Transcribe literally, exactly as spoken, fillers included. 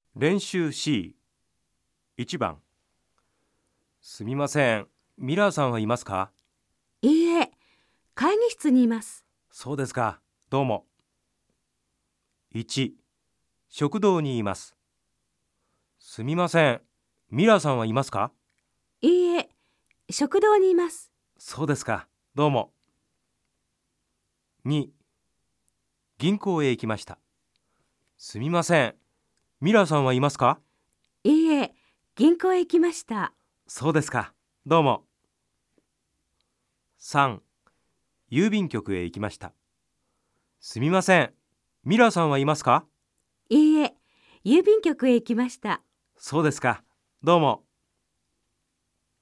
練習 シーいち 番。すみません、ミラーさんはいますか？ いいえ、会議室にいます。 そうですか、どうも。いち、食堂にいます。すみません、ミラーさんはいますか？ いいえ、食堂にいます。 そうですか、どうも。に、銀行へ行きました。すみません、ミラーさんはいますか？ いいえ、銀行へ行きました。 そうですか、どうも。さん、郵便局へ行きました。すみません、ミラーさんはいますか？ いいえ、郵便局へ行きました。 そうですか、どうも。